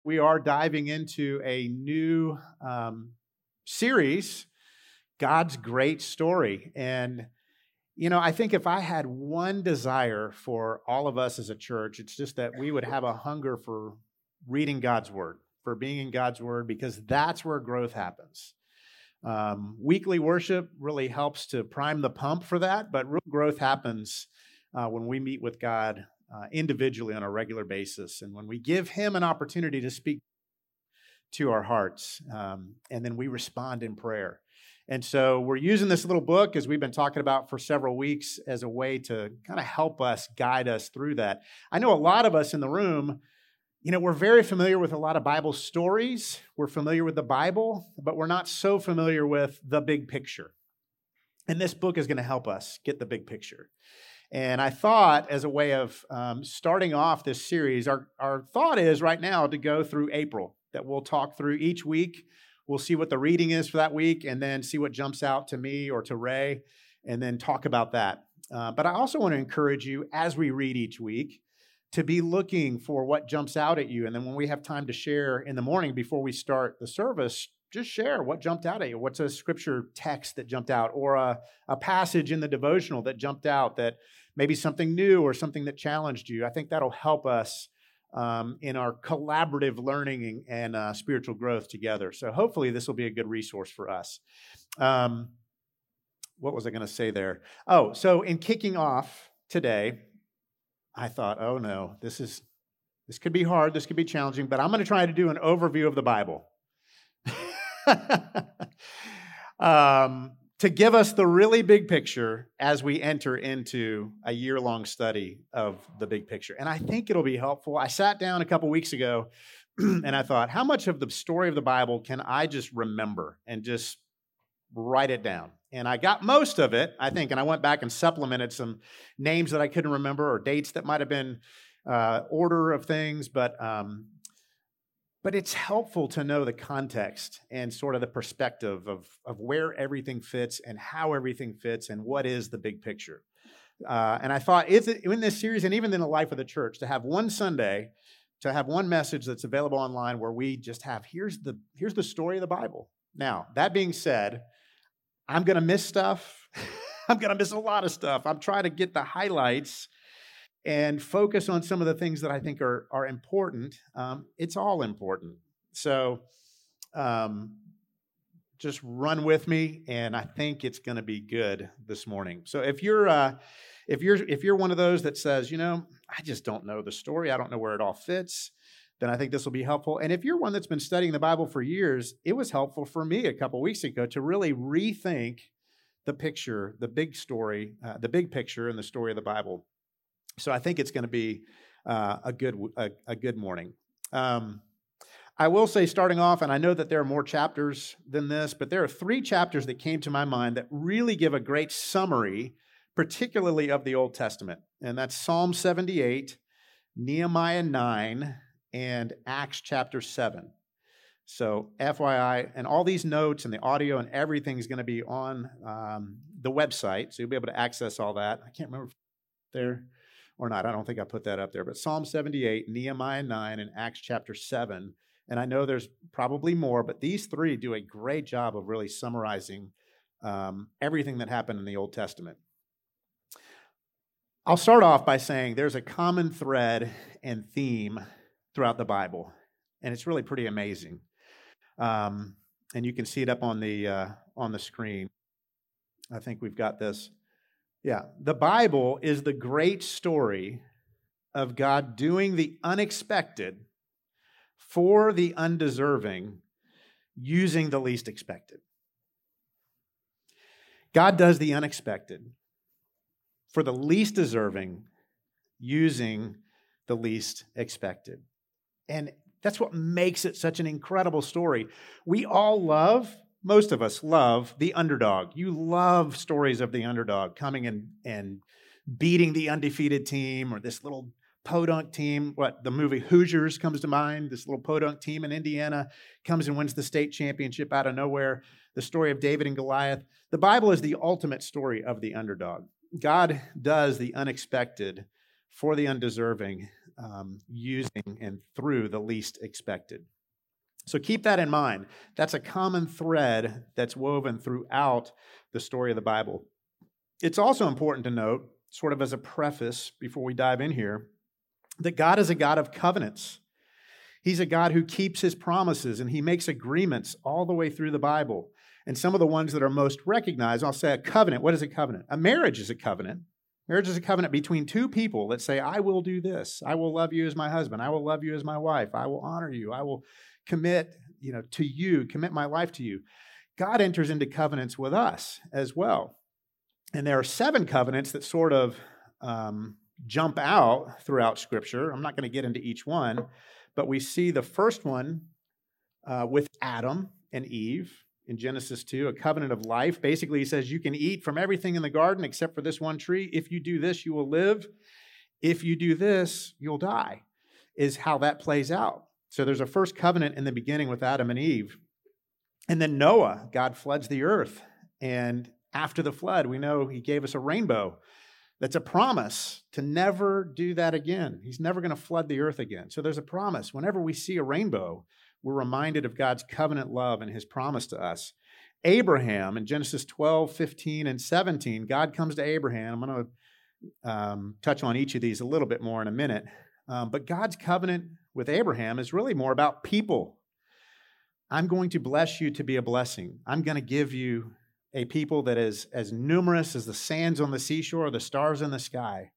We are diving into a new series, God's Great Story. And, I think if I had one desire for all of us as a church, it's just that we would have a hunger for reading God's Word, for being in God's Word, because that's where growth happens. Weekly worship really helps to prime the pump for that, but real growth happens when we meet with God individually on a regular basis, and when we give Him an opportunity to speak to our hearts, and then we respond in prayer. And so we're using this little book, as we've been talking about for several weeks, as a way to kind of help us, guide us through that. I know a lot of us in the room, we're very familiar with a lot of Bible stories. We're familiar with the Bible, but we're not so familiar with the big picture. And this book is going to help us get the big picture. And I thought, as a way of starting off this series, our thought is right now to go through April, that we'll talk through each week. We'll see what the reading is for that week, and then see what jumps out to me or to Ray, and then talk about that. But I also want to encourage you, as we read each week, to be looking for what jumps out at you. And then when we have time to share in the morning before we start the service, just share what jumped out at you. What's a scripture text that jumped out, or a passage in the devotional that jumped out, that maybe something new or something that challenged you. I think that'll help us in our collaborative learning and spiritual growth together. So hopefully this will be a good resource for us. What was I going to say there? Oh, so in kicking off today, I thought, oh no, this could be hard, this could be challenging, but I'm going to try to do an overview of the Bible. To give us the really big picture as we enter into a year-long study of the big picture. And I think it'll be helpful. I sat down a couple weeks ago and I thought, how much of the story of the Bible can I just remember and just write it down? And I got most of it, I think, and I went back and supplemented some names that I couldn't remember, or dates that might have been order of things, but it's helpful to know the context and sort of the perspective of where everything fits and how everything fits and what is the big picture. And I thought, in this series, and even in the life of the church, to have one Sunday, to have one message that's available online where we just have, here's the story of the Bible. Now, that being said, I'm going to miss stuff. I'm going to miss a lot of stuff. I'm trying to get the highlights and focus on some of the things that I think are important. It's all important. So just run with me, and I think it's going to be good this morning. So if you're one of those that says, I just don't know the story, I don't know where it all fits, then I think this will be helpful. And if you're one that's been studying the Bible for years, it was helpful for me a couple weeks ago to really rethink the picture, the big story, the big picture in the story of the Bible. So I think it's going to be a good morning. I will say, starting off, and I know that there are more chapters than this, but there are 3 chapters that came to my mind that really give a great summary, particularly of the Old Testament. And that's Psalm 78, Nehemiah 9, and Acts chapter 7. So FYI, and all these notes and the audio and everything is going to be on the website, so you'll be able to access all that. I can't remember if there or not. I don't think I put that up there. But Psalm 78, Nehemiah 9, and Acts chapter 7. And I know there's probably more, but these 3 do a great job of really summarizing everything that happened in the Old Testament. I'll start off by saying there's a common thread and theme throughout the Bible, and it's really pretty amazing. And you can see it up on the screen. I think we've got this. Yeah, the Bible is the great story of God doing the unexpected for the undeserving, using the least expected. God does the unexpected for the least deserving, using the least expected. And that's what makes it such an incredible story. We all most of us love the underdog. You love stories of the underdog coming and beating the undefeated team, or this little podunk team. The movie Hoosiers comes to mind. This little podunk team in Indiana comes and wins the state championship out of nowhere. The story of David and Goliath. The Bible is the ultimate story of the underdog. God does the unexpected for the undeserving, using and through the least expected. So keep that in mind. That's a common thread that's woven throughout the story of the Bible. It's also important to note, sort of as a preface before we dive in here, that God is a God of covenants. He's a God who keeps his promises, and he makes agreements all the way through the Bible. And some of the ones that are most recognized, I'll say a covenant. What is a covenant? A marriage is a covenant. Marriage is a covenant between two people that say, I will do this. I will love you as my husband. I will love you as my wife. I will honor you. I will commit, to you, commit my life to you. God enters into covenants with us as well. And there are 7 covenants that sort of jump out throughout Scripture. I'm not going to get into each one, but we see the first one with Adam and Eve in Genesis 2, a covenant of life. Basically, he says you can eat from everything in the garden except for this one tree. If you do this, you will live. If you do this, you'll die, is how that plays out. So there's a first covenant in the beginning with Adam and Eve. And then Noah, God floods the earth. And after the flood, we know he gave us a rainbow. That's a promise to never do that again. He's never going to flood the earth again. So there's a promise. Whenever we see a rainbow, we're reminded of God's covenant love and his promise to us. Abraham, in Genesis 12, 15, and 17, God comes to Abraham. I'm going to touch on each of these a little bit more in a minute. But God's covenant with Abraham is really more about people. I'm going to bless you to be a blessing. I'm going to give you a people that is as numerous as the sands on the seashore or the stars in the sky.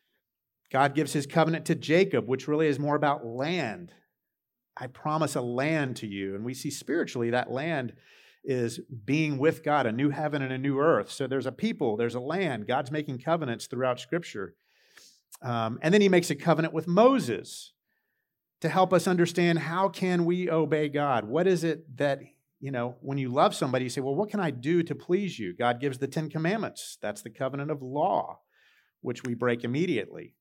God gives his covenant to Jacob, which really is more about land. I promise a land to you. And we see spiritually that land is being with God, a new heaven and a new earth. So there's a people, there's a land. God's making covenants throughout Scripture. And then he makes a covenant with Moses to help us understand how can we obey God? What is it that, when you love somebody, you say, well, what can I do to please you? God gives the 10 Commandments. That's the covenant of law, which we break immediately.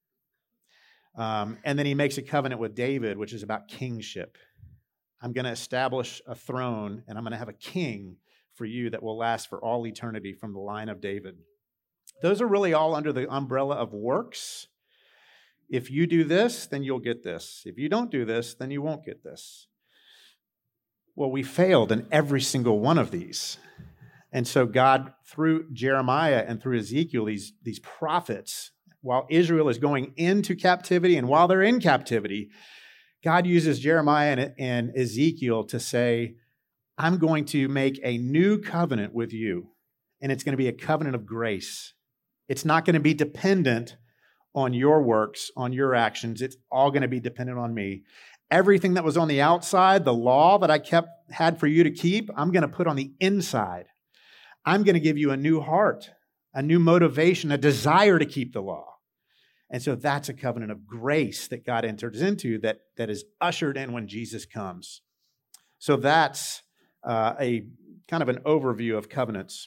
And then he makes a covenant with David, which is about kingship. I'm going to establish a throne, and I'm going to have a king for you that will last for all eternity from the line of David. Those are really all under the umbrella of works. If you do this, then you'll get this. If you don't do this, then you won't get this. Well, we failed in every single one of these. And so God, through Jeremiah and through Ezekiel, these prophets, while Israel is going into captivity and while they're in captivity, God uses Jeremiah and Ezekiel to say, I'm going to make a new covenant with you, and it's going to be a covenant of grace. It's not going to be dependent on your works, on your actions. It's all going to be dependent on me. Everything that was on the outside, the law that I had for you to keep, I'm going to put on the inside. I'm going to give you a new heart, a new motivation, a desire to keep the law. And so that's a covenant of grace that God enters into that is ushered in when Jesus comes. So that's a kind of an overview of covenants.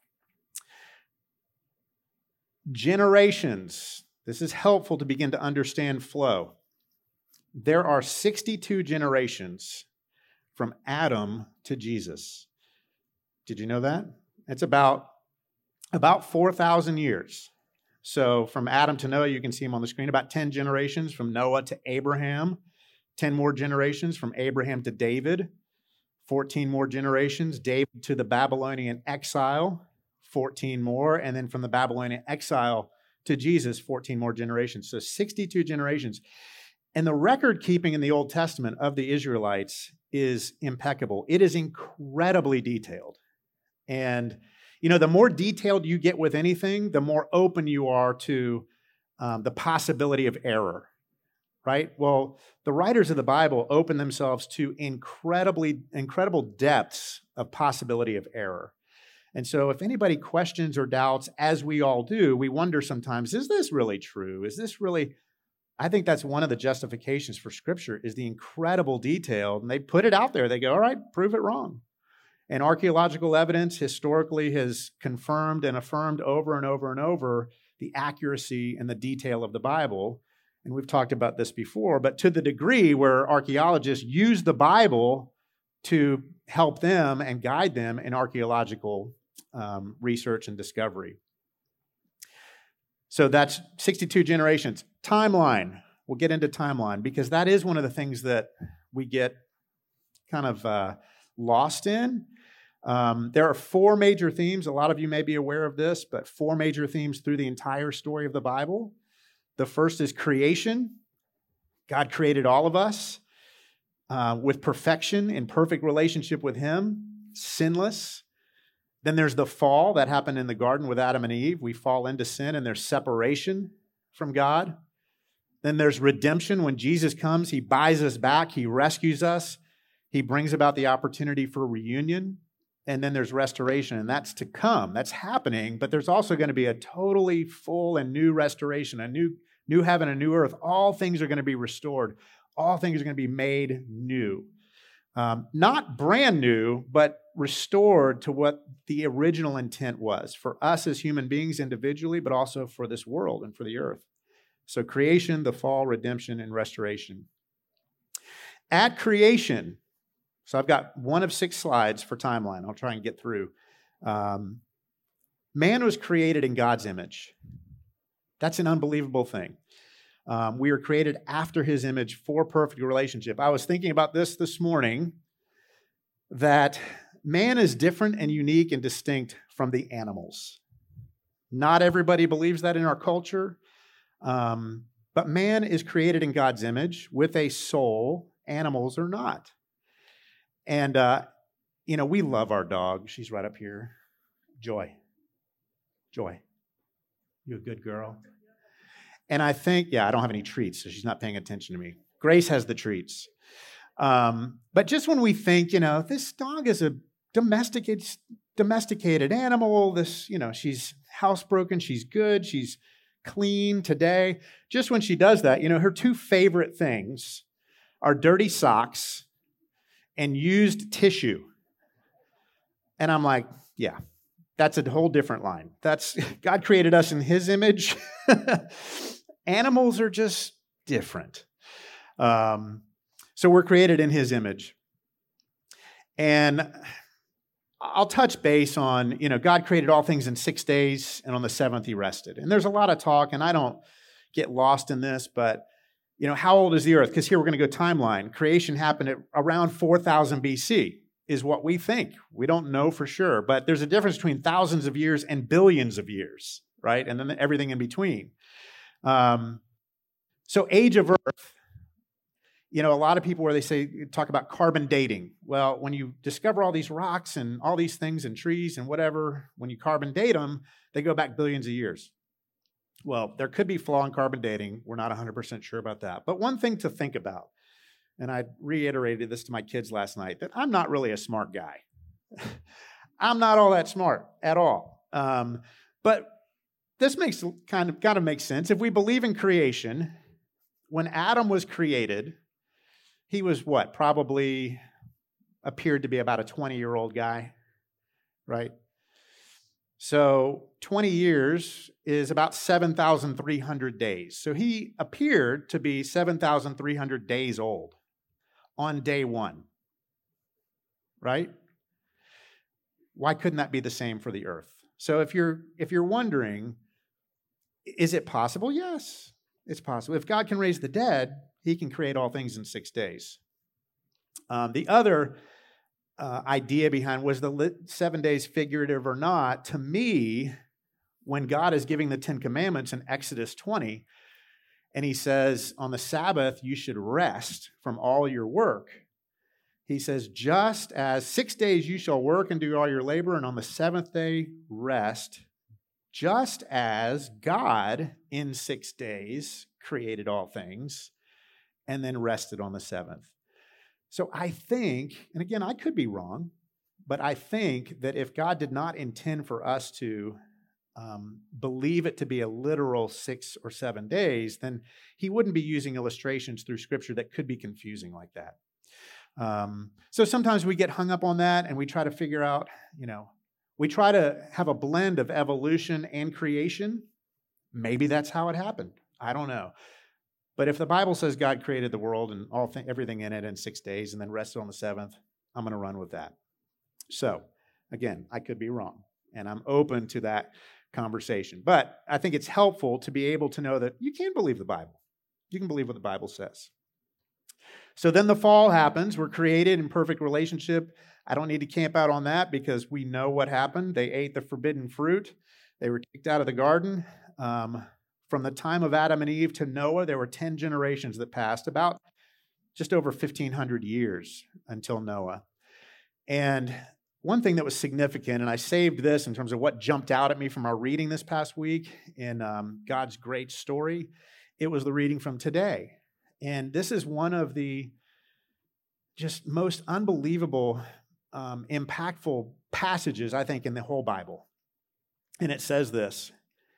Generations. This is helpful to begin to understand flow. There are 62 generations from Adam to Jesus. Did you know that? It's about 4,000 years. So from Adam to Noah, you can see him on the screen, about 10 generations. From Noah to Abraham, 10 more generations. From Abraham to David, 14 more generations. David to the Babylonian exile, 14 more. And then from the Babylonian exile to Jesus, 14 more generations. So 62 generations. And the record keeping in the Old Testament of the Israelites is impeccable. It is incredibly detailed. And, the more detailed you get with anything, the more open you are to the possibility of error, right? Well, the writers of the Bible open themselves to incredible depths of possibility of error. And so if anybody questions or doubts, as we all do, we wonder sometimes, is this really true? Is this really... I think that's one of the justifications for Scripture is the incredible detail. And they put it out there. They go, all right, prove it wrong. And archaeological evidence historically has confirmed and affirmed over and over and over the accuracy and the detail of the Bible. And we've talked about this before, but to the degree where archaeologists use the Bible to help them and guide them in archaeological research and discovery. So that's 62 generations. Timeline. we'll get into timeline, because that is one of the things that we get kind of lost in. There are four major themes. A lot of you may be aware of this, but four major themes through the entire story of the Bible. The first is creation. God created all of us with perfection, in perfect relationship with Him, sinless. Then there's the fall that happened in the garden with Adam and Eve. We fall into sin and there's separation from God. Then there's redemption. When Jesus comes, He buys us back. He rescues us. He brings about the opportunity for reunion. And then there's restoration, and that's to come. That's happening, but there's also going to be a totally full and new restoration, a new heaven, a new earth. All things are going to be restored. All things are going to be made new. Not brand new, but restored to what the original intent was for us as human beings individually, but also for this world and for the earth. So creation, the fall, redemption, and restoration. At creation, so I've got one of 6 slides for timeline. I'll try and get through. Man was created in God's image. That's an unbelievable thing. We are created after His image for perfect relationship. I was thinking about this morning, that man is different and unique and distinct from the animals. Not everybody believes that in our culture, but man is created in God's image with a soul. Animals are not. And, we love our dog. She's right up here. Joy. You a good girl? And I think, I don't have any treats, so she's not paying attention to me. Grace has the treats. But just when we think, this dog is a domesticated animal, she's housebroken, she's good, she's clean today. Just when she does that, her 2 favorite things are dirty socks and used tissue. And I'm like, that's a whole different line. God created us in His image. Animals are just different. So we're created in His image. And I'll touch base on, God created all things in 6 days, and on the 7th He rested. And there's a lot of talk, and I don't get lost in this, but how old is the earth? Because here we're going to go timeline. Creation happened at around 4000 BC is what we think. We don't know for sure, but there's a difference between thousands of years and billions of years, right? And then everything in between. So age of earth, a lot of people where they talk about carbon dating. Well, when you discover all these rocks and all these things and trees and whatever, when you carbon date them, they go back billions of years. Well, there could be flaw in carbon dating. We're not 100% sure about that. But one thing to think about, and I reiterated this to my kids last night, that I'm not really a smart guy. I'm not all that smart at all. But this kind of makes sense. If we believe in creation, when Adam was created, he was probably appeared to be about a 20-year-old guy, right? So 20 years is about 7,300 days. So he appeared to be 7,300 days old on day 1, right? Why couldn't that be the same for the earth? So if you're wondering, is it possible? Yes, it's possible. If God can raise the dead, He can create all things in 6 days. The other idea behind was the 7 days figurative or not. To me, when God is giving the 10 Commandments in Exodus 20, and He says, on the Sabbath, you should rest from all your work. He says, just as 6 days you shall work and do all your labor, and on the 7th day rest, just as God in 6 days created all things and then rested on the 7th. So I think, and again, I could be wrong, but I think that if God did not intend for us to believe it to be a literal 6 or 7 days, then He wouldn't be using illustrations through Scripture that could be confusing like that. So sometimes we get hung up on that and we try to figure out, we try to have a blend of evolution and creation. Maybe that's how it happened. I don't know. But if the Bible says God created the world and everything in it in 6 days and then rested on the 7th, I'm going to run with that. So, again, I could be wrong, and I'm open to that conversation. But I think it's helpful to be able to know that you can believe the Bible. You can believe what the Bible says. So then the fall happens. We're created in perfect relationship. I don't need to camp out on that because we know what happened. They ate the forbidden fruit. They were kicked out of the garden. From the time of Adam and Eve to Noah, there were 10 generations that passed, about just over 1,500 years until Noah. And one thing that was significant, and I saved this in terms of what jumped out at me from our reading this past week in God's great story, it was the reading from today. And this is one of the just most unbelievable, impactful passages, I think, in the whole Bible. And it says this.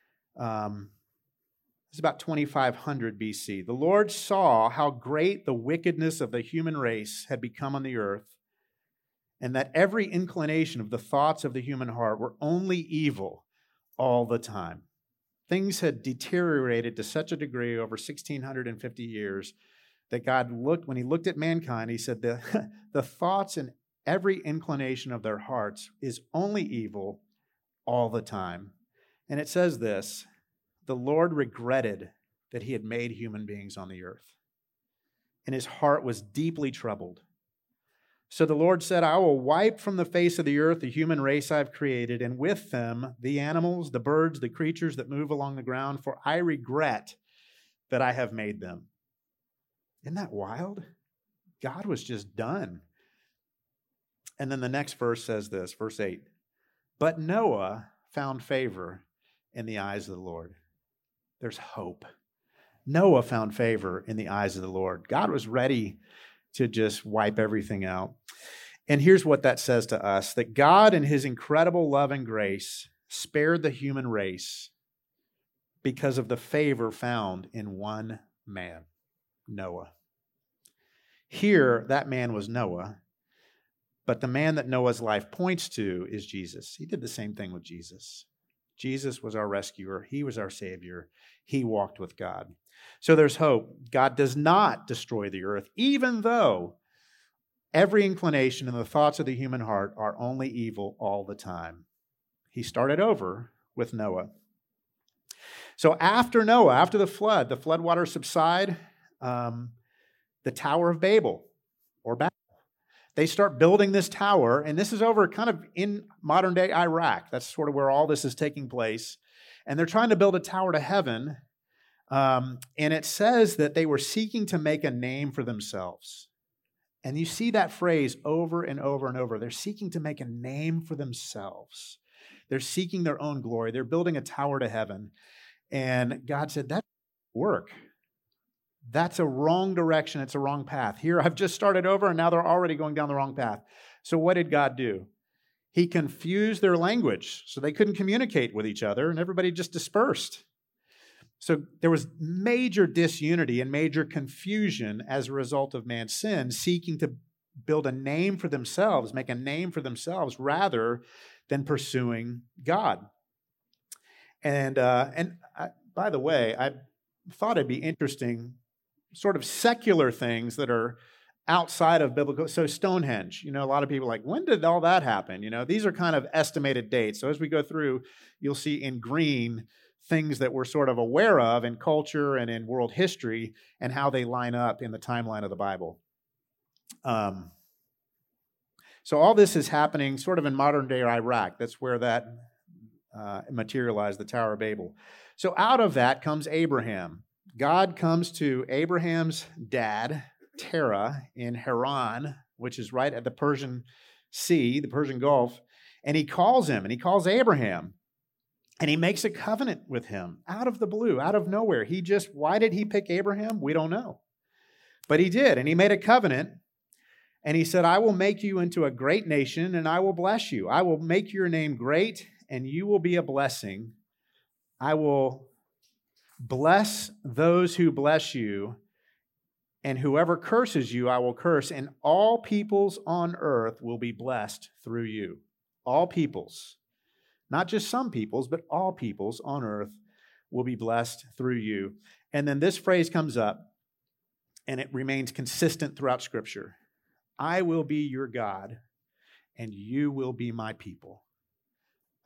It's about 2500 BC. The Lord saw how great the wickedness of the human race had become on the earth, and that every inclination of the thoughts of the human heart were only evil all the time. Things had deteriorated to such a degree over 1,650 years that God looked, when he looked at mankind, he said, the thoughts and every inclination of their hearts is only evil all the time. And it says this, the Lord regretted that he had made human beings on the earth, and his heart was deeply troubled. So the Lord said, I will wipe from the face of the earth the human race I've created, and with them the animals, the birds, the creatures that move along the ground, for I regret that I have made them. Isn't that wild? God was just done. And then the next verse says this, verse 8, but Noah found favor in the eyes of the Lord. There's hope. Noah found favor in the eyes of the Lord. God was ready to just wipe everything out. And here's what that says to us, that God in his incredible love and grace spared the human race because of the favor found in one man, Noah. Here, that man was Noah, but the man that Noah's life points to is Jesus. He did the same thing with Jesus. Jesus was our rescuer. He was our Savior. He walked with God. So there's hope. God does not destroy the earth, even though every inclination and the thoughts of the human heart are only evil all the time. He started over with Noah. So after Noah, after the flood waters subside, the Tower of Babel, or Babel, they start building this tower, and this is over kind of in modern-day Iraq. That's sort of where all this is taking place. And they're trying to build a tower to heaven, and it says that they were seeking to make a name for themselves. And you see that phrase over and over and over. They're seeking to make a name for themselves. They're seeking their own glory. They're building a tower to heaven. And God said, that doesn't work. That's a wrong direction. It's a wrong path. Here, I've just started over, and now they're already going down the wrong path. So what did God do? He confused their language, so they couldn't communicate with each other, and everybody just dispersed. So there was major disunity and major confusion as a result of man's sin, seeking to build a name for themselves, make a name for themselves, rather than pursuing God. And by the way, I thought it'd be interesting, sort of secular things that are outside of biblical. So Stonehenge, a lot of people are like, when did all that happen? These are kind of estimated dates. So as we go through, you'll see in green things that we're sort of aware of in culture and in world history and how they line up in the timeline of the Bible. So all this is happening sort of in modern-day Iraq. That's where that materialized, the Tower of Babel. So out of that comes Abraham. God comes to Abraham's dad, Terah, in Haran, which is right at the Persian Sea, the Persian Gulf, and he calls him, and he calls Abraham, and he makes a covenant with him out of the blue, out of nowhere. Why did he pick Abraham? We don't know. But he did, and he made a covenant, and he said, I will make you into a great nation, and I will bless you. I will make your name great, and you will be a blessing. I will bless those who bless you, and whoever curses you, I will curse, and all peoples on earth will be blessed through you. All peoples. Not just some peoples, but all peoples on earth will be blessed through you. And then this phrase comes up, and it remains consistent throughout Scripture. I will be your God, and you will be my people.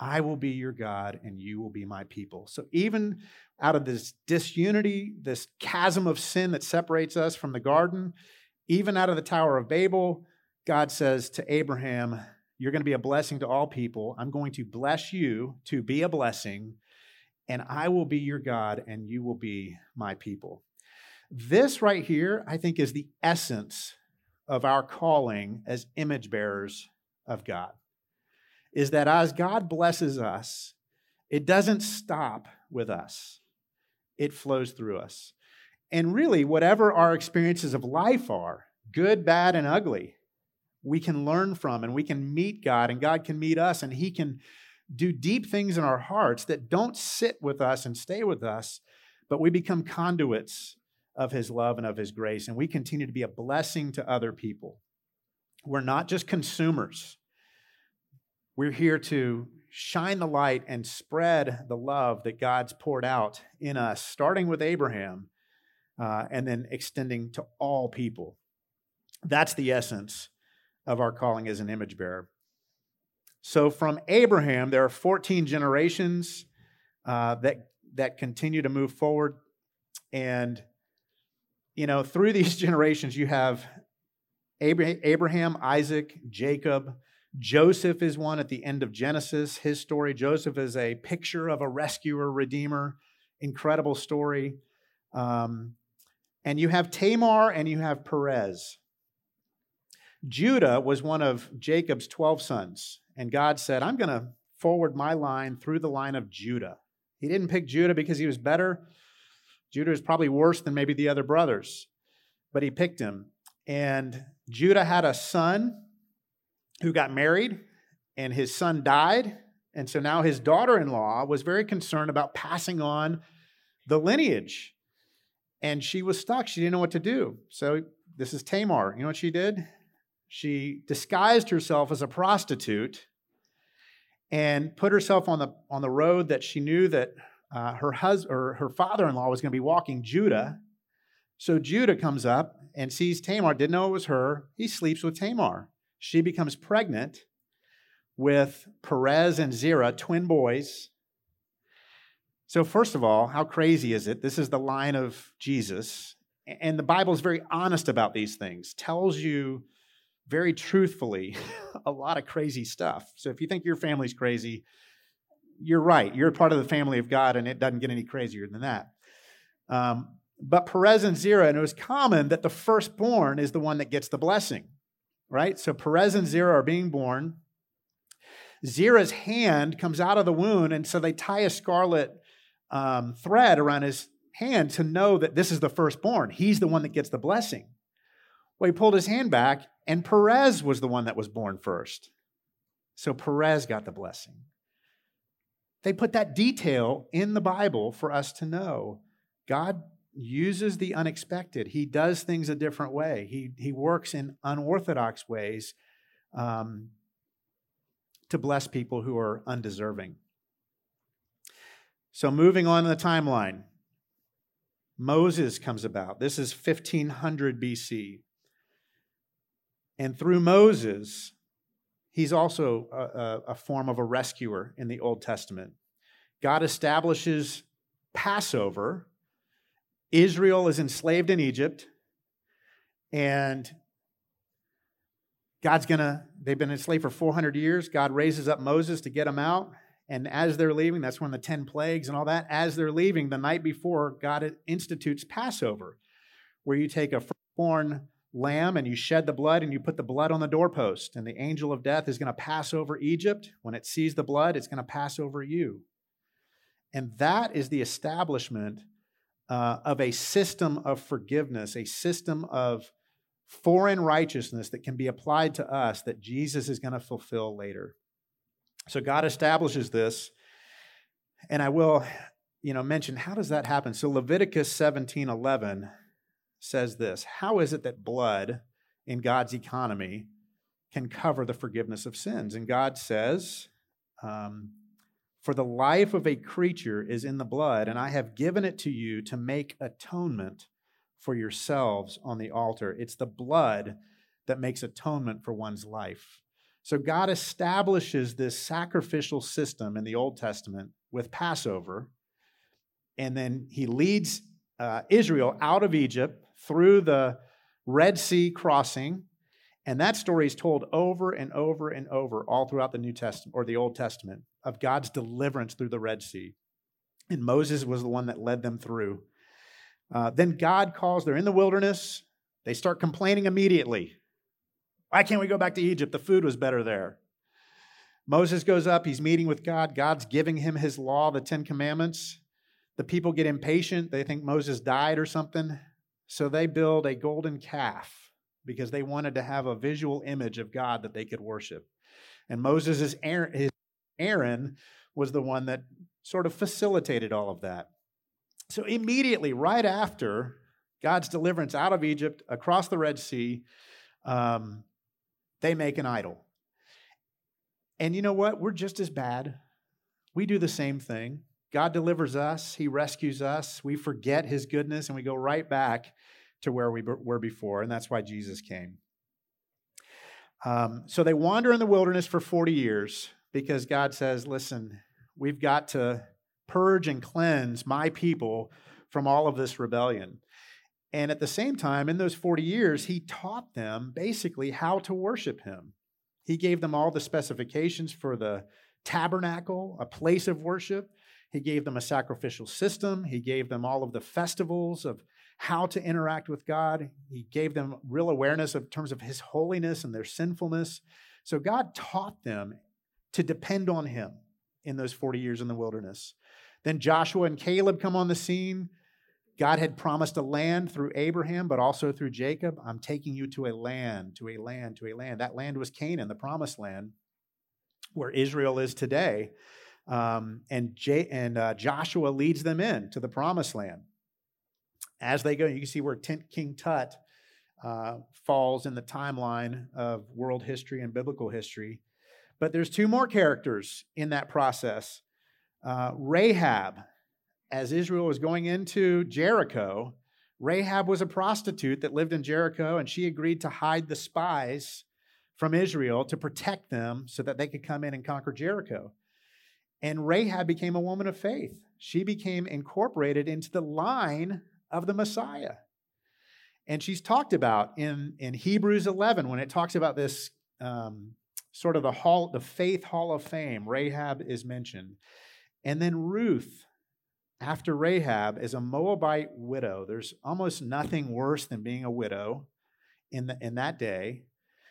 I will be your God and you will be my people. So even out of this disunity, this chasm of sin that separates us from the garden, even out of the Tower of Babel, God says to Abraham, you're going to be a blessing to all people. I'm going to bless you to be a blessing, and I will be your God and you will be my people. This right here, I think, is the essence of our calling as image bearers of God, is that as God blesses us, it doesn't stop with us. It flows through us. And really, whatever our experiences of life are, good, bad, and ugly, we can learn from and we can meet God and God can meet us and he can do deep things in our hearts that don't sit with us and stay with us, but we become conduits of his love and of his grace, and we continue to be a blessing to other people. We're not just consumers. We're here to shine the light and spread the love that God's poured out in us, starting with Abraham and then extending to all people. That's the essence of our calling as an image bearer. So from Abraham, there are 14 generations that continue to move forward. And, you know, through these generations, you have Abraham, Isaac, Jacob. Joseph is one at the end of Genesis. His story, Joseph is a picture of a rescuer, redeemer, incredible story. And you have Tamar and you have Perez. Judah was one of Jacob's 12 sons, and God said, I'm going to forward my line through the line of Judah. He didn't pick Judah because he was better. Judah is probably worse than maybe the other brothers, but he picked him. And Judah had a son who got married, and his son died, and so now his daughter-in-law was very concerned about passing on the lineage, and she was stuck. She didn't know what to do. So this is Tamar. You know what she did? She disguised herself as a prostitute and put herself on the road that she knew that her father-in-law was going to be walking, Judah. So Judah comes up and sees Tamar, didn't know it was her. He sleeps with Tamar. She becomes pregnant with Perez and Zerah, twin boys. So first of all, how crazy is it? This is the line of Jesus. And the Bible is very honest about these things, tells you very truthfully a lot of crazy stuff. So if you think your family's crazy, you're right. You're part of the family of God, and it doesn't get any crazier than that. But Perez and Zerah, and it was common that the firstborn is the one that gets the blessing, right? So Perez and Zerah are being born. Zerah's hand comes out of the wound, and so they tie a scarlet thread around his hand to know that this is the firstborn. He's the one that gets the blessing. Well, he pulled his hand back, and Perez was the one that was born first. So Perez got the blessing. They put that detail in the Bible for us to know. God uses the unexpected. He does things a different way. He works in unorthodox ways to bless people who are undeserving. So moving on in the timeline, Moses comes about. This is 1500 BC. And through Moses, he's also a form of a rescuer in the Old Testament. God establishes Passover. Israel is enslaved in Egypt. And they've been enslaved for 400 years. God raises up Moses to get them out. And as they're leaving, that's when the 10 plagues and all that, as they're leaving, the night before, God institutes Passover, where you take a firstborn lamb and you shed the blood and you put the blood on the doorpost, and the angel of death is going to pass over Egypt. When it sees the blood, it's going to pass over you. And that is the establishment of a system of forgiveness, a system of foreign righteousness that can be applied to us that Jesus is going to fulfill later. So God establishes this, and I will, mention how does that happen. So Leviticus 17:11 says this: how is it that blood in God's economy can cover the forgiveness of sins? And God says, for the life of a creature is in the blood, and I have given it to you to make atonement for yourselves on the altar. It's the blood that makes atonement for one's life. So God establishes this sacrificial system in the Old Testament with Passover, and then he leads Israel out of Egypt through the Red Sea crossing, and that story is told over and over and over all throughout the New Testament or the Old Testament of God's deliverance through the Red Sea. And Moses was the one that led them through. Then God calls, they're in the wilderness. They start complaining immediately. Why can't we go back to Egypt? The food was better there. Moses goes up. He's meeting with God. God's giving him his law, the 10 Commandments. The people get impatient. They think Moses died or something. So they build a golden calf because they wanted to have a visual image of God that they could worship. And Moses' Aaron was the one that sort of facilitated all of that. So immediately, right after God's deliverance out of Egypt, across the Red Sea, they make an idol. And you know what? We're just as bad. We do the same thing. God delivers us. He rescues us. We forget his goodness, and we go right back to where we were before, and that's why Jesus came. So they wander in the wilderness for 40 years because God says, listen, we've got to purge and cleanse my people from all of this rebellion. And at the same time, in those 40 years, he taught them basically how to worship him. He gave them all the specifications for the tabernacle, a place of worship. He gave them a sacrificial system. He gave them all of the festivals of how to interact with God. He gave them real awareness in terms of his holiness and their sinfulness. So God taught them to depend on him in those 40 years in the wilderness. Then Joshua and Caleb come on the scene. God had promised a land through Abraham, but also through Jacob. I'm taking you to a land, to a land, to a land. That land was Canaan, the promised land, where Israel is today. And Joshua leads them in to the promised land. As they go, you can see where King Tut falls in the timeline of world history and biblical history. But there's two more characters in that process. Rahab, as Israel was going into Jericho, Rahab was a prostitute that lived in Jericho, and she agreed to hide the spies from Israel to protect them so that they could come in and conquer Jericho. And Rahab became a woman of faith. She became incorporated into the line of the Messiah. And she's talked about in Hebrews 11 when it talks about this sort of the faith hall of fame. Rahab is mentioned. And then Ruth, after Rahab, is a Moabite widow. There's almost nothing worse than being a widow in that day.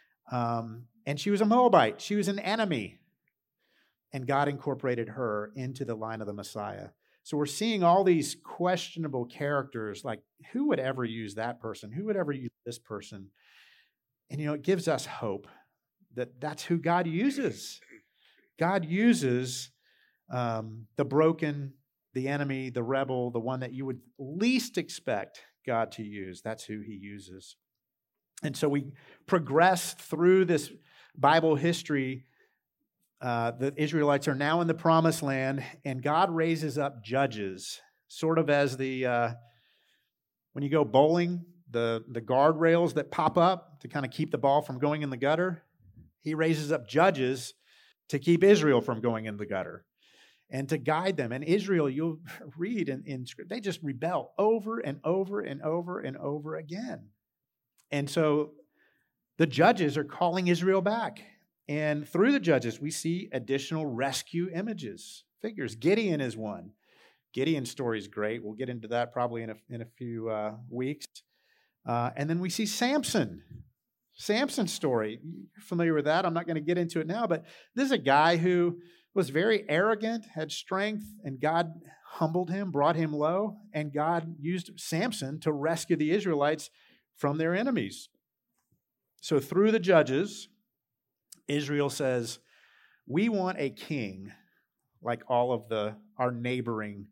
And she was a Moabite. She was an enemy. And God incorporated her into the line of the Messiah. So we're seeing all these questionable characters, like who would ever use that person? Who would ever use this person? And, it gives us hope that that's who God uses. God uses the broken, the enemy, the rebel, the one that you would least expect God to use. That's who he uses. And so we progress through this Bible history. The Israelites are now in the promised land, and God raises up judges, sort of as when you go bowling, the guardrails that pop up to kind of keep the ball from going in the gutter. He raises up judges to keep Israel from going in the gutter and to guide them. And Israel, you'll read in Scripture, they just rebel over and over and over and over again. And so the judges are calling Israel back. And through the judges, we see additional rescue figures. Gideon is one. Gideon's story is great. We'll get into that probably in a few weeks. And then we see Samson. Samson's story. You're familiar with that. I'm not going to get into it now, but this is a guy who was very arrogant, had strength, and God humbled him, brought him low, and God used Samson to rescue the Israelites from their enemies. So through the judges, Israel says, we want a king like all of our neighboring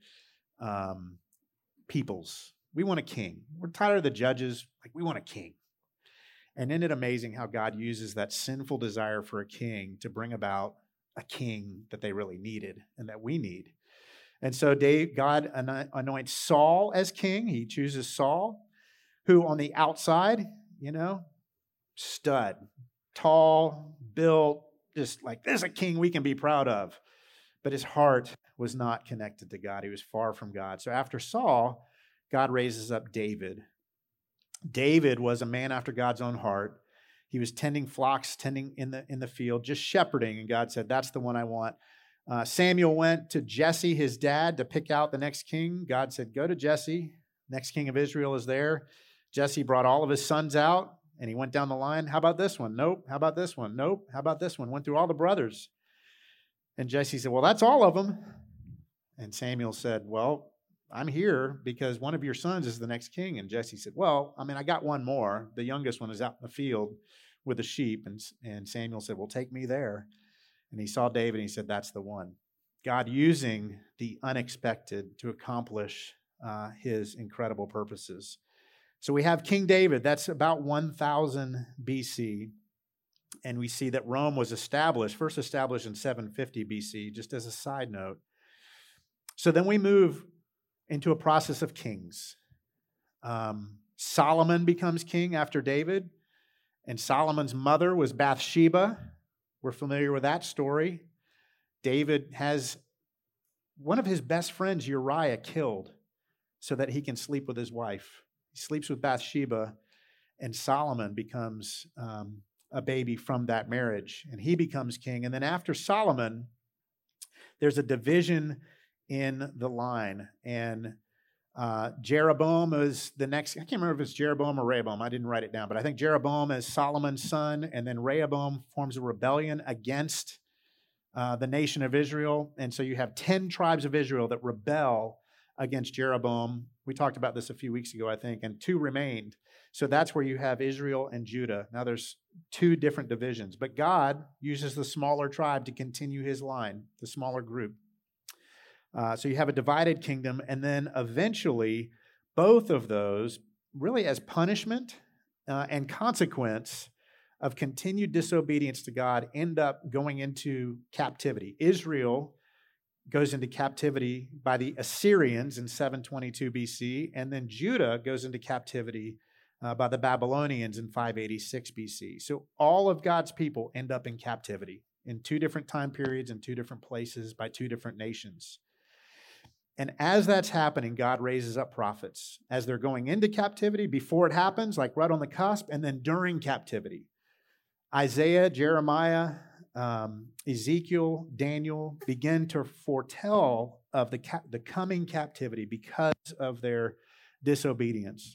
peoples. We want a king. We're tired of the judges. We want a king. And isn't it amazing how God uses that sinful desire for a king to bring about a king that they really needed and that we need? And so God anoints Saul as king. He chooses Saul, who on the outside, stud, tall, built, just like, there's a king we can be proud of. But his heart was not connected to God. He was far from God. So after Saul, God raises up David. David was a man after God's own heart. He was tending flocks, tending in the field, just shepherding. And God said, that's the one I want. Samuel went to Jesse, his dad, to pick out the next king. God said, go to Jesse. Next king of Israel is there. Jesse brought all of his sons out, and he went down the line. How about this one? Nope. How about this one? Nope. How about this one? Went through all the brothers. And Jesse said, well, that's all of them. And Samuel said, well, I'm here because one of your sons is the next king. And Jesse said, well, I got one more. The youngest one is out in the field with the sheep. And Samuel said, well, take me there. And he saw David and he said, that's the one. God using the unexpected to accomplish his incredible purposes. So we have King David. That's about 1000 BC. And we see that Rome was first established in 750 BC, just as a side note. So then we move into a process of kings. Solomon becomes king after David, and Solomon's mother was Bathsheba. We're familiar with that story. David has one of his best friends, Uriah, killed so that he can sleep with his wife. He sleeps with Bathsheba, and Solomon becomes a baby from that marriage, and he becomes king. And then after Solomon, there's a division in the line, and Jeroboam is the next. I can't remember if it's Jeroboam or Rehoboam. I didn't write it down, but I think Jeroboam is Solomon's son, and then Rehoboam forms a rebellion against the nation of Israel. And so you have 10 tribes of Israel that rebel against Jeroboam. We talked about this a few weeks ago, I think, and 2 remained. So that's where you have Israel and Judah. Now there's 2 different divisions, but God uses the smaller tribe to continue his line, the smaller group. So you have a divided kingdom, and then eventually both of those, really as punishment and consequence of continued disobedience to God, end up going into captivity. Israel goes into captivity by the Assyrians in 722 BC, and then Judah goes into captivity by the Babylonians in 586 BC. So all of God's people end up in captivity in 2 different time periods, in 2 different places, by 2 different nations. And as that's happening, God raises up prophets as they're going into captivity, before it happens, like right on the cusp, and then during captivity. Isaiah, Jeremiah, Ezekiel, Daniel begin to foretell of the coming captivity because of their disobedience.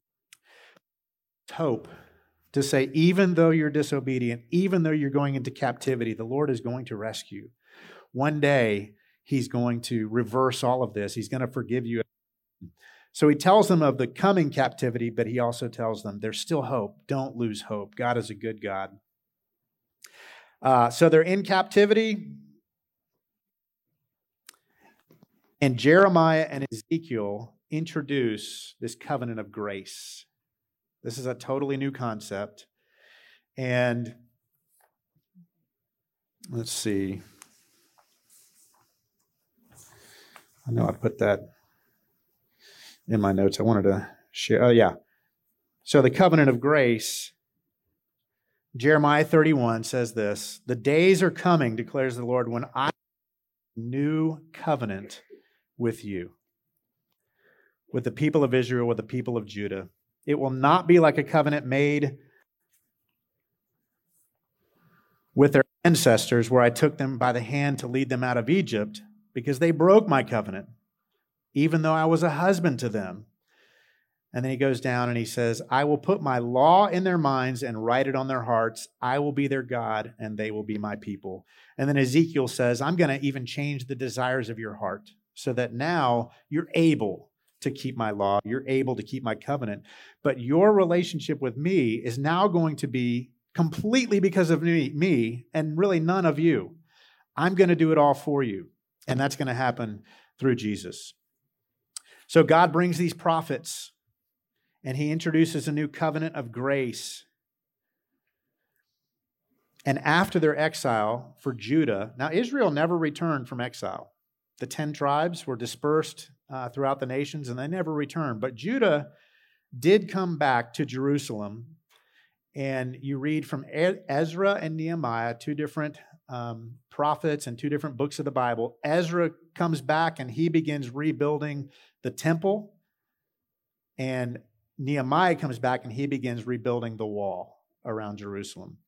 Hope to say, even though you're disobedient, even though you're going into captivity, the Lord is going to rescue. One day, he's going to reverse all of this. He's going to forgive you. So he tells them of the coming captivity, but he also tells them there's still hope. Don't lose hope. God is a good God. So they're in captivity. And Jeremiah and Ezekiel introduce this covenant of grace. This is a totally new concept. And let's see. I know I put that in my notes. I wanted to share. Oh, yeah. So the covenant of grace, Jeremiah 31 says this: the days are coming, declares the Lord, when I new covenant with you, with the people of Israel, with the people of Judah. It will not be like a covenant made with their ancestors, where I took them by the hand to lead them out of Egypt, because they broke my covenant, even though I was a husband to them. And then he goes down and he says, I will put my law in their minds and write it on their hearts. I will be their God, and they will be my people. And then Ezekiel says, I'm going to even change the desires of your heart, so that now you're able to keep my law, you're able to keep my covenant. But your relationship with me is now going to be completely because of me and really none of you. I'm going to do it all for you. And that's going to happen through Jesus. So God brings these prophets, and he introduces a new covenant of grace. And after their exile for Judah, now Israel never returned from exile. The 10 tribes were dispersed throughout the nations, and they never returned. But Judah did come back to Jerusalem, And you read from Ezra and Nehemiah, two different prophets and two different books of the Bible. Ezra comes back and he begins rebuilding the temple. And Nehemiah comes back and he begins rebuilding the wall around Jerusalem.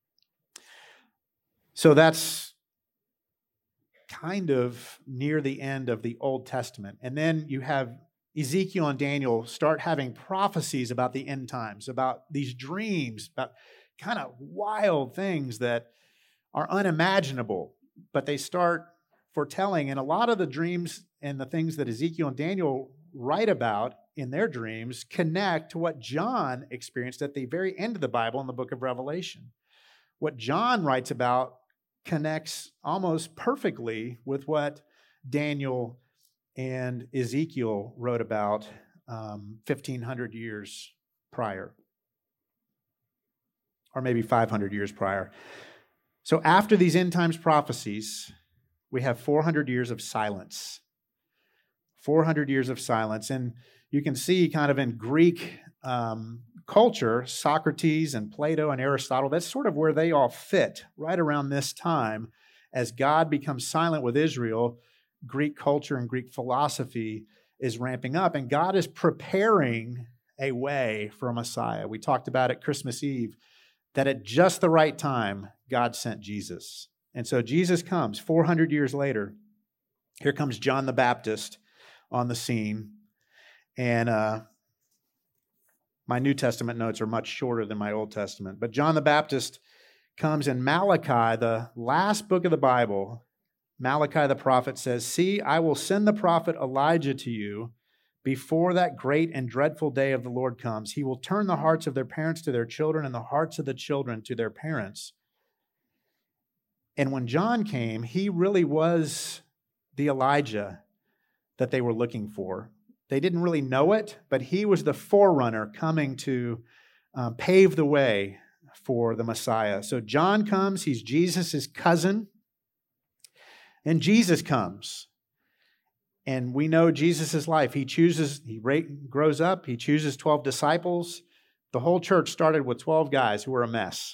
So that's kind of near the end of the Old Testament. And then you have Ezekiel and Daniel start having prophecies about the end times, about these dreams, about kind of wild things that are unimaginable, but they start foretelling. And a lot of the dreams and the things that Ezekiel and Daniel write about in their dreams connect to what John experienced at the very end of the Bible in the book of Revelation. What John writes about connects almost perfectly with what Daniel and Ezekiel wrote about 1,500 years prior, or maybe 500 years prior. So after these end times prophecies, we have 400 years of silence. 400 years of silence. And you can see kind of in Greek culture, Socrates and Plato and Aristotle, that's sort of where they all fit right around this time. As God becomes silent with Israel, Greek culture and Greek philosophy is ramping up, and God is preparing a way for a Messiah. We talked about it Christmas Eve, that at just the right time, God sent Jesus. And so Jesus comes 400 years later. Here comes John the Baptist on the scene. And my New Testament notes are much shorter than my Old Testament. But John the Baptist comes in Malachi, the last book of the Bible. Malachi the prophet says, "See, I will send the prophet Elijah to you before that great and dreadful day of the Lord comes. He will turn the hearts of their parents to their children and the hearts of the children to their parents." And when John came, he really was the Elijah that they were looking for. They didn't really know it, but he was the forerunner coming to pave the way for the Messiah. So John comes, he's Jesus' cousin, and Jesus comes. And we know Jesus' life. He grows up, he chooses 12 disciples. The whole church started with 12 guys who were a mess.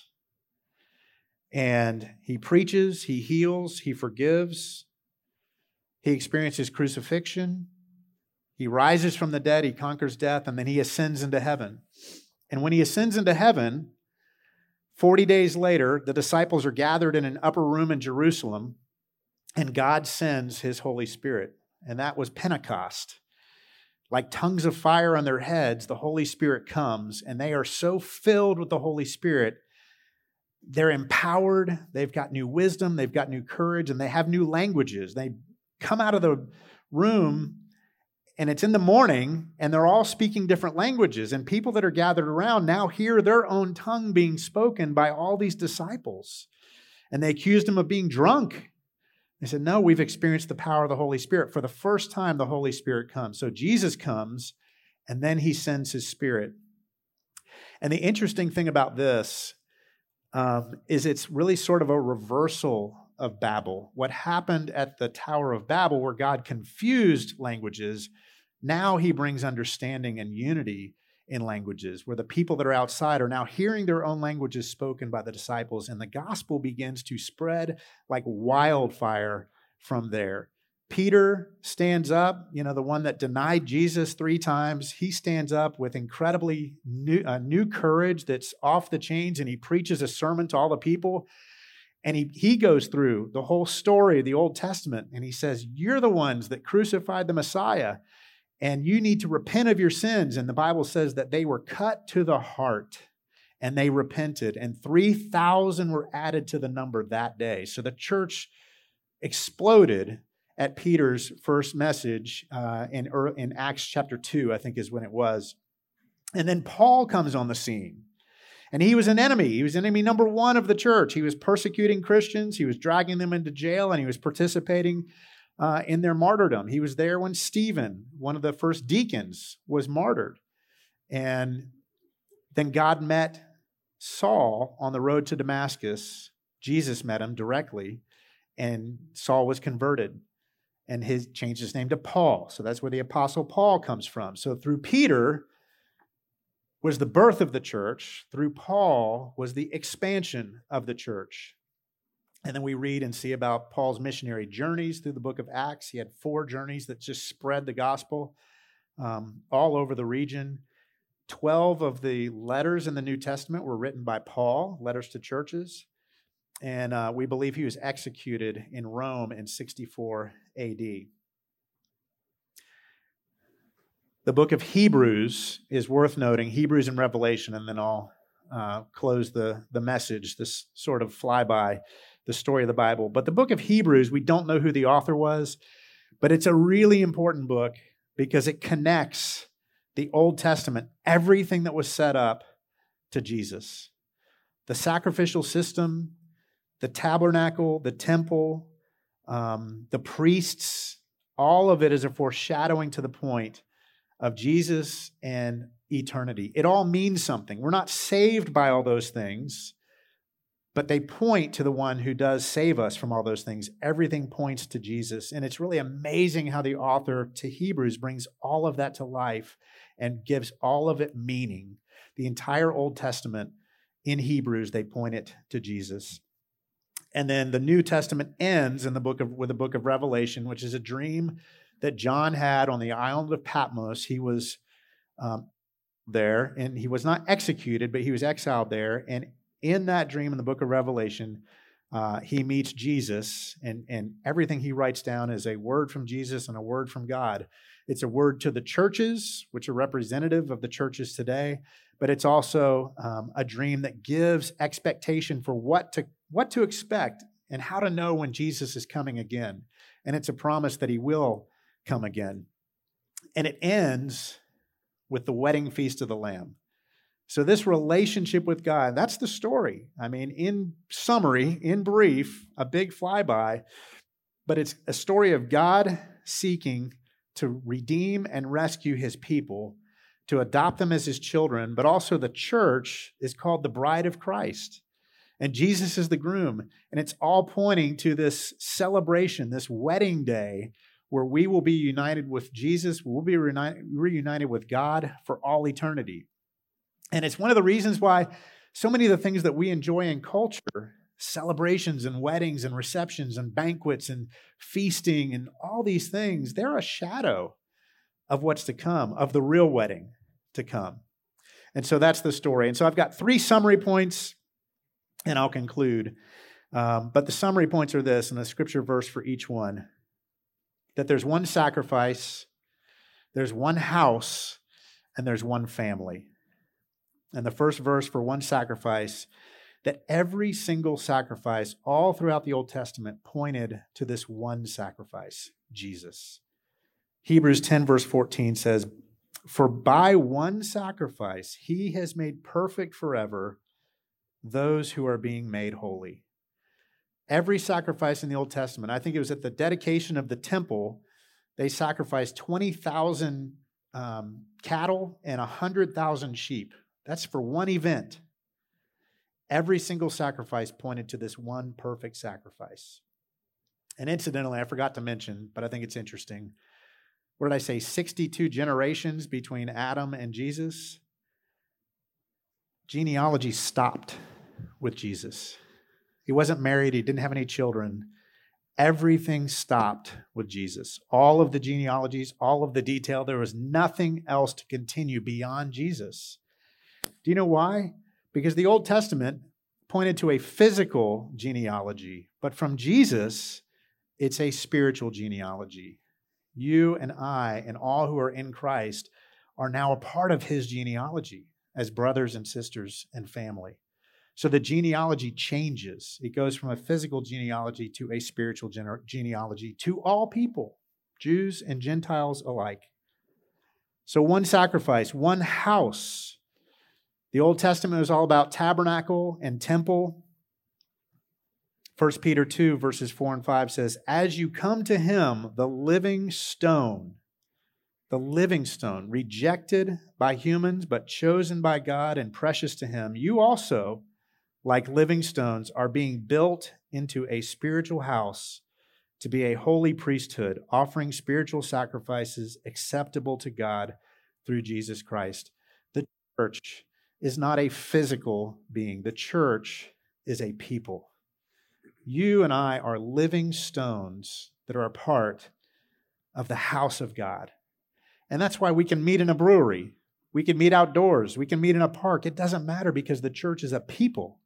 And he preaches, he heals, he forgives. He experiences crucifixion. He rises from the dead, he conquers death, and then he ascends into heaven. And when he ascends into heaven, 40 days later, the disciples are gathered in an upper room in Jerusalem, and God sends his Holy Spirit. And that was Pentecost. Like tongues of fire on their heads, the Holy Spirit comes, and they are so filled with the Holy Spirit, they're empowered, they've got new wisdom, they've got new courage, and they have new languages. They come out of the room, and it's in the morning, and they're all speaking different languages. And people that are gathered around now hear their own tongue being spoken by all these disciples. And they accused him of being drunk. They said, no, we've experienced the power of the Holy Spirit. For the first time, the Holy Spirit comes. So Jesus comes, and then he sends his Spirit. And the interesting thing about this is it's really sort of a reversal of Babel. What happened at the Tower of Babel, where God confused languages, now he brings understanding and unity in languages, where the people that are outside are now hearing their own languages spoken by the disciples, and the gospel begins to spread like wildfire from there. Peter stands up, the one that denied Jesus 3 times. He stands up with incredibly new courage that's off the chains, and he preaches a sermon to all the people. And he goes through the whole story of the Old Testament, and he says, you're the ones that crucified the Messiah, and you need to repent of your sins. And the Bible says that they were cut to the heart, and they repented, and 3,000 were added to the number that day. So the church exploded at Peter's first message in Acts chapter 2, I think is when it was. And then Paul comes on the scene. And he was an enemy. He was enemy number 1 of the church. He was persecuting Christians. He was dragging them into jail, and he was participating in their martyrdom. He was there when Stephen, one of the first deacons, was martyred. And then God met Saul on the road to Damascus. Jesus met him directly, and Saul was converted. And changed his name to Paul. So that's where the Apostle Paul comes from. So through Peter, was the birth of the church. Through Paul was the expansion of the church. And then we read and see about Paul's missionary journeys through the book of Acts. He had 4 journeys that just spread the gospel all over the region. 12 of the letters in the New Testament were written by Paul, letters to churches. And we believe he was executed in Rome in 64 AD. The book of Hebrews is worth noting, Hebrews and Revelation, and then I'll close the message, this sort of flyby, the story of the Bible. But the book of Hebrews, we don't know who the author was, but it's a really important book because it connects the Old Testament, everything that was set up, to Jesus. The sacrificial system, the tabernacle, the temple, the priests, all of it is a foreshadowing to the point of Jesus and eternity. It all means something. We're not saved by all those things, but they point to the one who does save us from all those things. Everything points to Jesus. And it's really amazing how the author to Hebrews brings all of that to life and gives all of it meaning. The entire Old Testament in Hebrews, they point it to Jesus. And then the New Testament ends with the book of Revelation, which is a dream that John had on the island of Patmos. He was there, and he was not executed, but he was exiled there. And in that dream in the book of Revelation, he meets Jesus, and everything he writes down is a word from Jesus and a word from God. It's a word to the churches, which are representative of the churches today, but it's also a dream that gives expectation for what to expect and how to know when Jesus is coming again. And it's a promise that he will come again. And it ends with the wedding feast of the Lamb. So this relationship with God, that's the story. I mean, in summary, in brief, a big flyby, but it's a story of God seeking to redeem and rescue his people, to adopt them as his children, but also the church is called the bride of Christ. And Jesus is the groom. And it's all pointing to this celebration, this wedding day, where we will be united with Jesus, we'll be reunited with God for all eternity. And it's one of the reasons why so many of the things that we enjoy in culture, celebrations and weddings and receptions and banquets and feasting and all these things, they're a shadow of what's to come, of the real wedding to come. And so that's the story. And so I've got 3 summary points, and I'll conclude. But the summary points are this, and a scripture verse for each one: that there's one sacrifice, there's one house, and there's one family. And the first verse for one sacrifice, that every single sacrifice all throughout the Old Testament pointed to this one sacrifice, Jesus. Hebrews 10 verse 14 says, "For by one sacrifice he has made perfect forever those who are being made holy." Every sacrifice in the Old Testament, I think it was at the dedication of the temple, they sacrificed 20,000 cattle and 100,000 sheep. That's for one event. Every single sacrifice pointed to this one perfect sacrifice. And incidentally, I forgot to mention, but I think it's interesting. What did I say? 62 generations between Adam and Jesus. Genealogy stopped with Jesus. He wasn't married. He didn't have any children. Everything stopped with Jesus. All of the genealogies, all of the detail, there was nothing else to continue beyond Jesus. Do you know why? Because the Old Testament pointed to a physical genealogy, but from Jesus, it's a spiritual genealogy. You and I and all who are in Christ are now a part of his genealogy as brothers and sisters and family. So the genealogy changes. It goes from a physical genealogy to a spiritual genealogy to all people, Jews and Gentiles alike. So one sacrifice, one house. The Old Testament was all about tabernacle and temple. 1 Peter 2, verses 4 and 5 says, "As you come to him, the living stone, rejected by humans, but chosen by God and precious to him, you also, like living stones, are being built into a spiritual house to be a holy priesthood, offering spiritual sacrifices acceptable to God through Jesus Christ." church is not a physical being. The church is a people. You and I are living stones that are a part of the house of God. And that's why we can meet in a brewery. We can meet outdoors. We can meet in a park. It doesn't matter because the church is a people.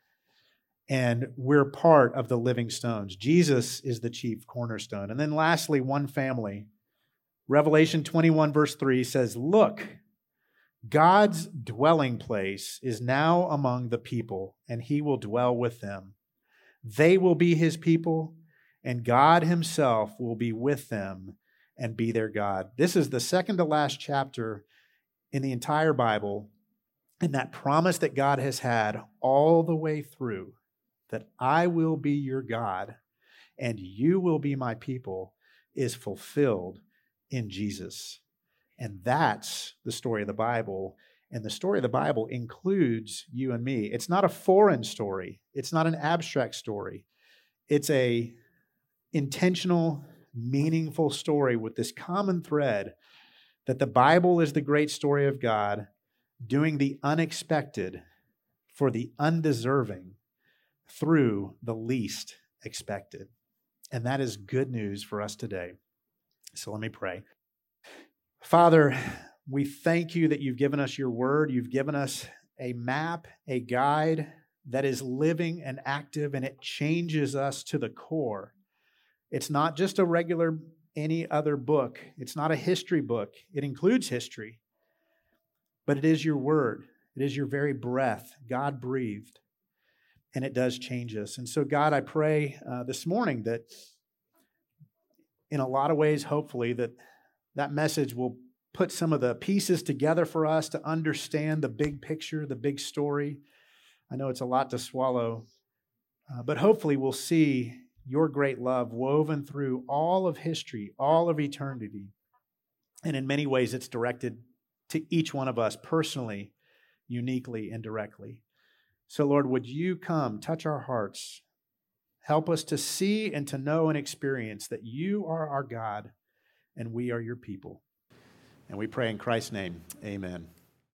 And we're part of the living stones. Jesus is the chief cornerstone. And then lastly, one family. Revelation 21 verse 3 says, "Look, God's dwelling place is now among the people, and he will dwell with them. They will be his people, and God himself will be with them and be their God." This is the second to last chapter in the entire Bible, and that promise that God has had all the way through, that I will be your God and you will be my people, is fulfilled in Jesus. And that's the story of the Bible. And the story of the Bible includes you and me. It's not a foreign story. It's not an abstract story. It's a intentional, meaningful story with this common thread that the Bible is the great story of God doing the unexpected for the undeserving through the least expected. And that is good news for us today. So let me pray. Father, we thank you that you've given us your word. You've given us a map, a guide that is living and active, and it changes us to the core. It's not just a regular any other book. It's not a history book. It includes history, but it is your word. It is your very breath, God breathed, and it does change us. And so, God, I pray this morning that in a lot of ways, hopefully, that message will put some of the pieces together for us to understand the big picture, the big story. I know it's a lot to swallow, but hopefully we'll see your great love woven through all of history, all of eternity. And in many ways, it's directed to each one of us personally, uniquely, and directly. So, Lord, would you come, touch our hearts, help us to see and to know and experience that you are our God and we are your people. And we pray in Christ's name, amen.